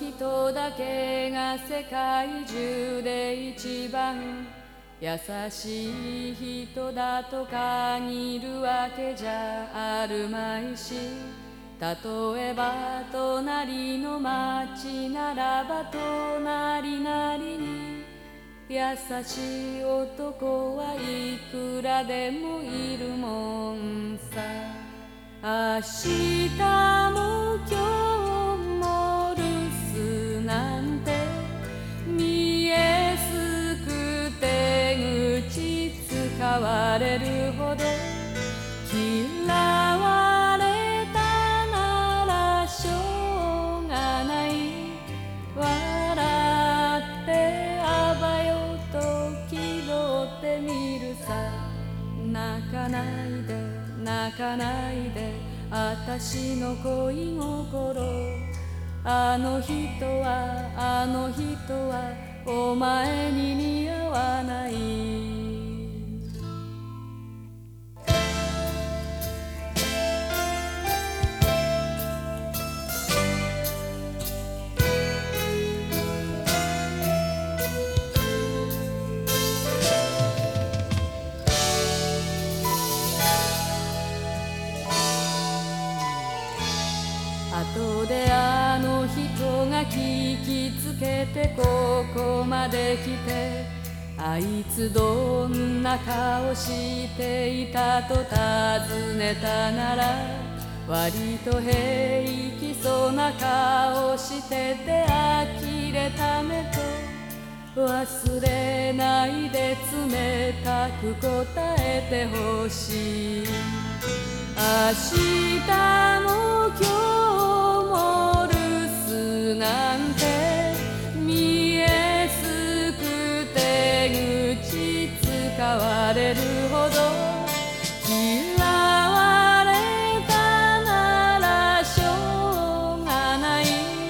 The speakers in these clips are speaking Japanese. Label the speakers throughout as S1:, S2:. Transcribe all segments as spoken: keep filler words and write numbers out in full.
S1: 人だけが世界中で一番優しい人だと限るわけじゃあるまいし、例えば隣の町ならば隣なりに優しい男はいくらでもいるもんさ。明日も今日も留守なんて見えすくて口使われるほど嫌われたならしょうがない。笑ってあばよと気取ってみるさ。泣かないで泣かないであたしの恋心。あの人はあの人はお前に似合わない。後であの人が聞きつけてここまで来て、あいつどんな顔していたと尋ねたなら、割と平気そうな顔してて呆れた目と、忘れないで冷たく答えてほしい。明日も今日も留守なんて見えすくて口使われるほど嫌われたならしょうがない。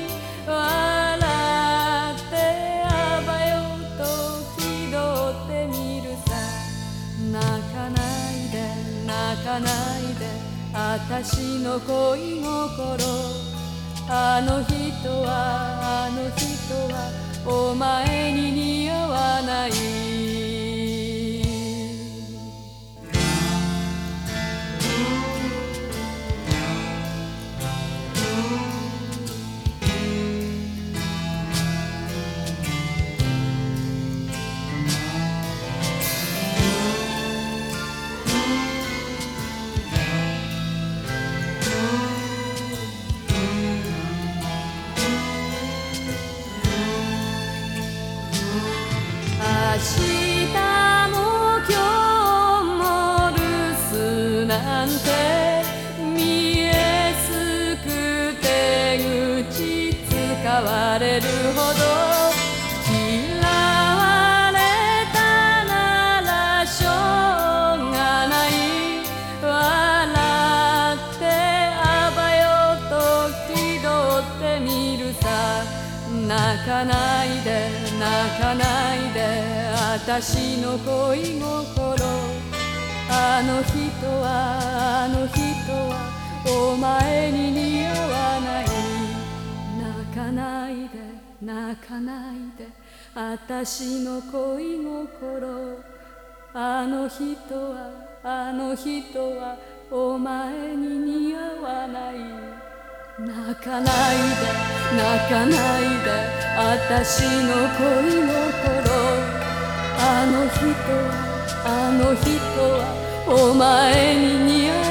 S1: 笑ってあばよと気取ってみるさ。泣かないで泣かないであたしの恋心。あの人はあの人はお前に似合わない。明日も今日も留守なんて見えすくて口使われるほど嫌われたならしょうがない。笑ってあばよと気取ってみるさ。泣かないで泣かないであたしの恋心。あの人はあの人はお前に似合わない。泣かないで泣かないであたしの恋心。あの人はあの人はお前に似合わない。泣かないで泣かないであたしの恋心。あの人はあの人はお前に似合わない。